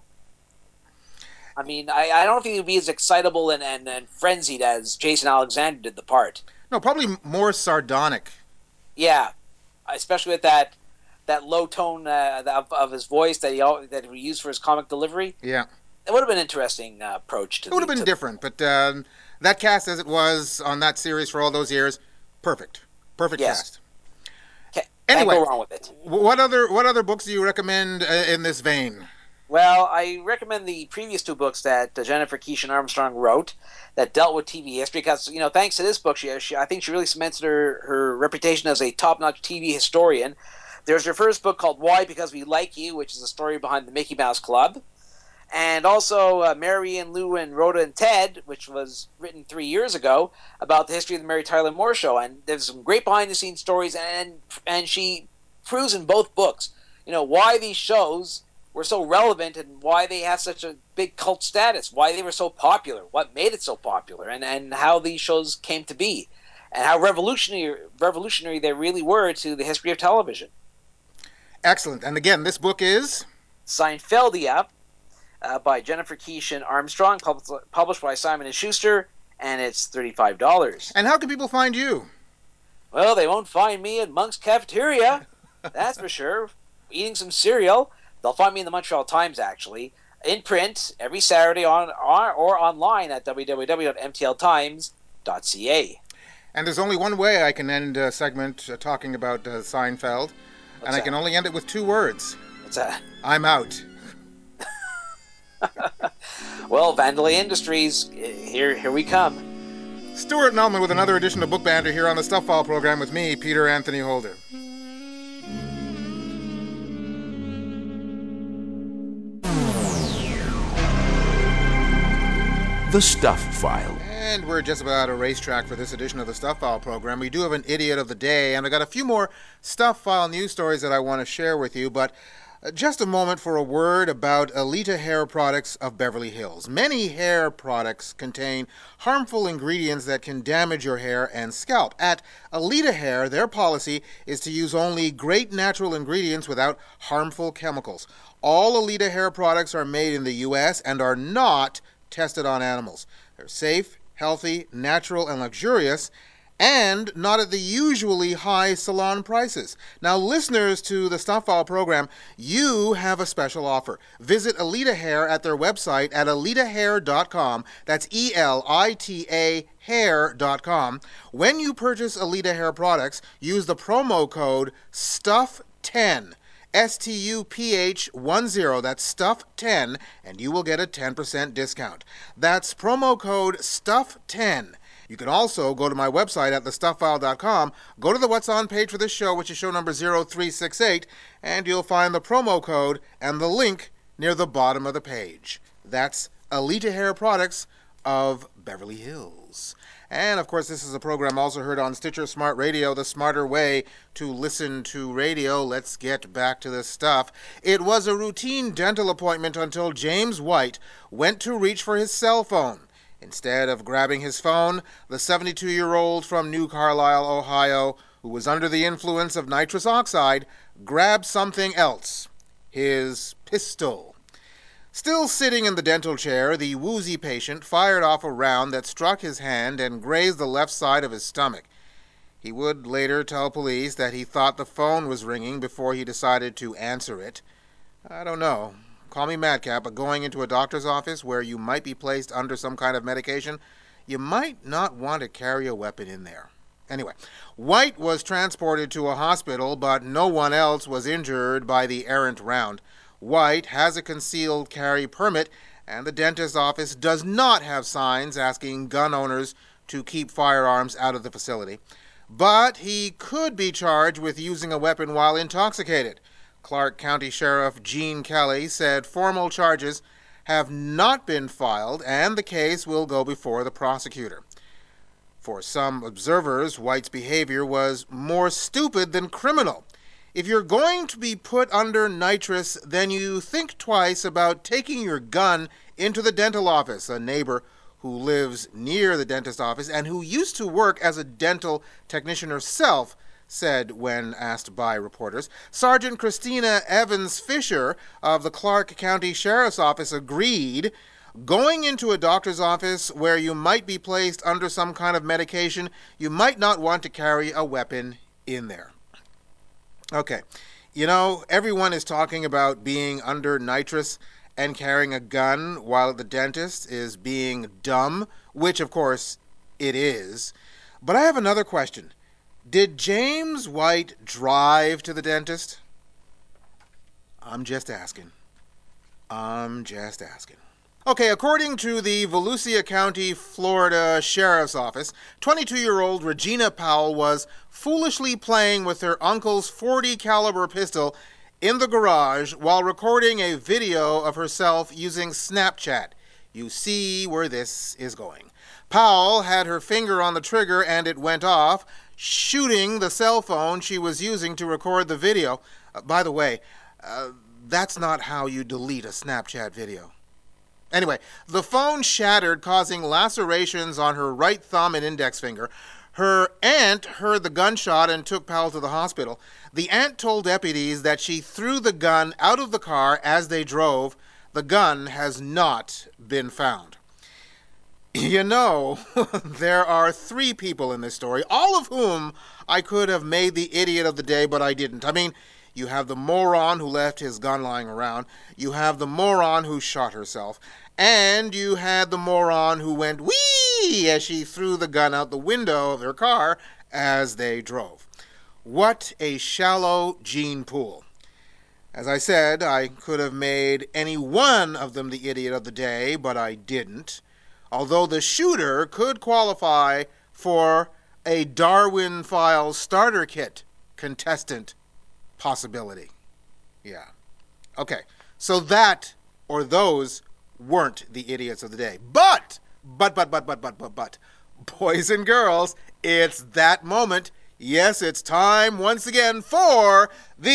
Speaker 7: I mean, I, I don't know if he would be as excitable and, and, and frenzied as Jason Alexander did the part.
Speaker 4: No, probably more sardonic.
Speaker 7: Yeah, especially with that that low tone uh, of, of his voice that he that he used for his comic delivery.
Speaker 4: Yeah,
Speaker 7: it would have been an interesting uh, approach to.
Speaker 4: It would have been different, but um, that cast as it was on that series for all those years, perfect, perfect
Speaker 7: yes.
Speaker 4: cast.
Speaker 7: Anyway,
Speaker 4: Anyway,
Speaker 7: can't go wrong with it.
Speaker 4: What other what other books do you recommend uh, in this vein?
Speaker 7: Well, I recommend the previous two books that uh, Jennifer Keeshan Armstrong wrote that dealt with T V history because, you know, thanks to this book, she, she I think she really cemented her, her reputation as a top-notch T V historian. There's her first book called Why? Because We Like You, which is the story behind the Mickey Mouse Club. And also uh, Mary and Lou and Rhoda and Ted, which was written three years ago, about the history of the Mary Tyler Moore Show. And there's some great behind-the-scenes stories, and and she proves in both books, you know, why these shows were so relevant and why they have such a big cult status, why they were so popular, what made it so popular, and, and how these shows came to be, and how revolutionary revolutionary they really were to the history of television.
Speaker 4: Excellent. And again, this book is?
Speaker 7: Seinfeldia, uh, by Jennifer Keeshan Armstrong, pub- published by Simon and Schuster, and it's thirty-five dollars.
Speaker 4: And how can people find you?
Speaker 7: Well, they won't find me at Monk's Cafeteria, that's for sure. Eating some cereal. They'll find me in the Montreal Times, actually, in print every Saturday on, on or online at w w w dot m t l times dot c a.
Speaker 4: And there's only one way I can end a segment uh, talking about uh, Seinfeld,
Speaker 7: What's
Speaker 4: and
Speaker 7: that?
Speaker 4: I can only end it with two words.
Speaker 7: What's that?
Speaker 4: I'm out.
Speaker 7: Well, Vandalay Industries, here here we come.
Speaker 4: Stuart Melman with another edition of Book Banter here on the Stuff File program with me, Peter Anthony Holder.
Speaker 3: The Stuff File.
Speaker 4: And we're just about a racetrack for this edition of the Stuff File program. We do have an Idiot of the Day, and I got a few more Stuff File news stories that I want to share with you, but just a moment for a word about Alita Hair Products of Beverly Hills. Many hair products contain harmful ingredients that can damage your hair and scalp. At Alita Hair, their policy is to use only great natural ingredients without harmful chemicals. All Alita Hair products are made in the U S and are not tested on animals. They're safe, healthy, natural, and luxurious, and not at the usually high salon prices. Now, listeners to the Stuff File program, you have a special offer. Visit Alita Hair at their website at alita hair dot com. That's E L I T A hair dot com. When you purchase Alita Hair products, use the promo code stuff ten. S T U P H ten, that's stuff ten, and you will get a ten percent discount. That's promo code stuff ten. You can also go to my website at the stuff file dot com, go to the What's On page for this show, which is show number zero three six eight, and you'll find the promo code and the link near the bottom of the page. That's Alita Hair Products of Beverly Hills. And, of course, this is a program also heard on Stitcher Smart Radio, the smarter way to listen to radio. Let's get back to this stuff. It was a routine dental appointment until James White went to reach for his cell phone. Instead of grabbing his phone, the seventy-two-year-old from New Carlisle, Ohio, who was under the influence of nitrous oxide, grabbed something else, his pistol. Still sitting in the dental chair, the woozy patient fired off a round that struck his hand and grazed the left side of his stomach. He would later tell police that he thought the phone was ringing before he decided to answer it. I don't know. Call me madcap, but going into a doctor's office where you might be placed under some kind of medication, you might not want to carry a weapon in there. Anyway, White was transported to a hospital, but no one else was injured by the errant round. White has a concealed carry permit, and the dentist's office does not have signs asking gun owners to keep firearms out of the facility. But he could be charged with using a weapon while intoxicated. Clark County Sheriff Gene Kelly said formal charges have not been filed, and the case will go before the prosecutor. For some observers, White's behavior was more stupid than criminal. If you're going to be put under nitrous, then you think twice about taking your gun into the dental office. A neighbor who lives near the dentist office and who used to work as a dental technician herself said when asked by reporters. Sergeant Christina Evans Fisher of the Clark County Sheriff's Office agreed. Going into a doctor's office where you might be placed under some kind of medication, you might not want to carry a weapon in there. Okay, you know, everyone is talking about being under nitrous and carrying a gun while the dentist is being dumb, which, of course, it is. But I have another question. Did James White drive to the dentist? I'm just asking. I'm just asking. Okay, according to the Volusia County, Florida Sheriff's Office, twenty-two-year-old Regina Powell was foolishly playing with her uncle's forty caliber pistol in the garage while recording a video of herself using Snapchat. You see where this is going. Powell had her finger on the trigger and it went off, shooting the cell phone she was using to record the video. Uh, by the way, uh, that's not how you delete a Snapchat video. Anyway, the phone shattered, causing lacerations on her right thumb and index finger. Her aunt heard the gunshot and took Powell to the hospital. The aunt told deputies that she threw the gun out of the car as they drove. The gun has not been found. You know, there are three people in this story, all of whom I could have made the idiot of the day, but I didn't. I mean, you have the moron who left his gun lying around. You have the moron who shot herself. And you had the moron who went whee as she threw the gun out the window of her car as they drove. What a shallow gene pool. As I said, I could have made any one of them the idiot of the day, but I didn't. Although the shooter could qualify for a Darwin Files starter kit contestant possibility. Yeah. Okay, so that or those weren't the idiots of the day. But, but, but, but, but, but, but, but, boys and girls, it's that moment. Yes, it's time once again for the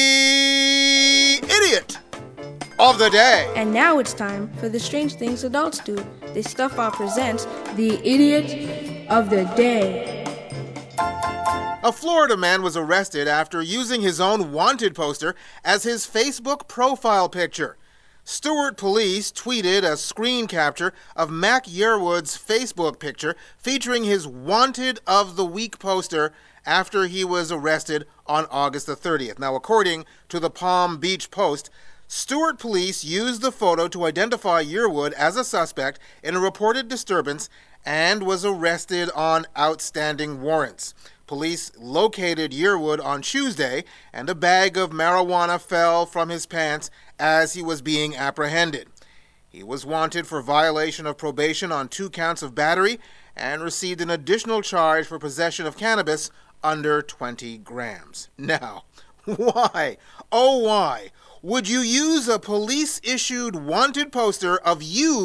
Speaker 4: idiot of the day.
Speaker 14: And now it's time for the strange things adults do. The Stuff File presents the idiot of the day.
Speaker 4: A Florida man was arrested after using his own wanted poster as his Facebook profile picture. Stewart police tweeted a screen capture of Mac Yearwood's Facebook picture featuring his Wanted of the Week poster after he was arrested on August the thirtieth. Now, according to the Palm Beach Post, Stewart police used the photo to identify Yearwood as a suspect in a reported disturbance and was arrested on outstanding warrants. Police located Yearwood on Tuesday, and a bag of marijuana fell from his pants as he was being apprehended. He was wanted for violation of probation on two counts of battery and received an additional charge for possession of cannabis under twenty grams. Now, why, oh why, would you use a police-issued wanted poster of you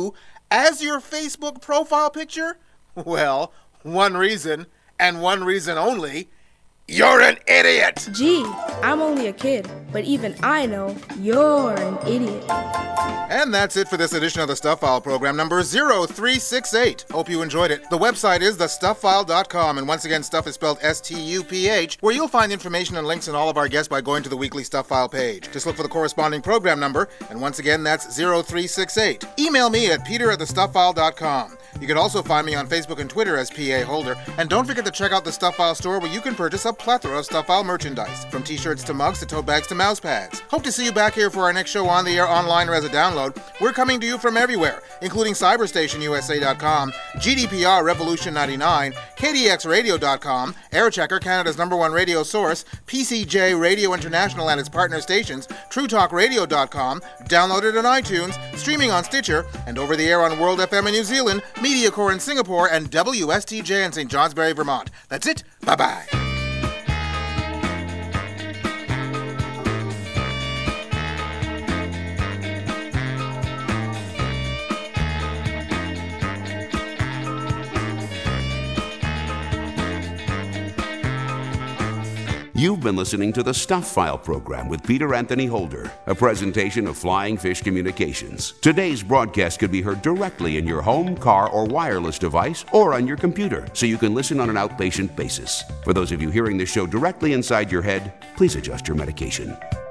Speaker 4: as your Facebook profile picture? Well, one reason, and one reason only, you're an idiot!
Speaker 14: Gee, I'm only a kid, but even I know you're an idiot.
Speaker 4: And that's it for this edition of the Stuff File program, number zero three six eight. Hope you enjoyed it. The website is the stuff file dot com, and once again, stuff is spelled S T U P H, where you'll find information and links on all of our guests by going to the weekly Stuff File page. Just look for the corresponding program number, and once again, that's zero three six eight. Email me at peter at the stuff file dot com. You can also find me on Facebook and Twitter as P A Holder, and don't forget to check out the Stuff File store, where you can purchase a plethora of Stuff File merchandise, from t-shirts to mugs to tote bags to mouse pads. Hope to see you back here for our next show on the air, online, or as a download. We're coming to you from everywhere, including cyberstation U S A dot com, G D P R Revolution ninety-nine, K D X Radio dot com, Airchecker, Canada's number one radio source, P C J Radio International and its partner stations, True Talk Radio dot com, downloaded on iTunes, streaming on Stitcher, and over the air on World F M in New Zealand, MediaCore in Singapore, and W S T J in Saint Johnsbury, Vermont. That's it. Bye-bye.
Speaker 3: You've been listening to the Stuff File program with Peter Anthony Holder, a presentation of Flying Fish Communications. Today's broadcast could be heard directly in your home, car, or wireless device, or on your computer, so you can listen on an outpatient basis. For those of you hearing this show directly inside your head, please adjust your medication.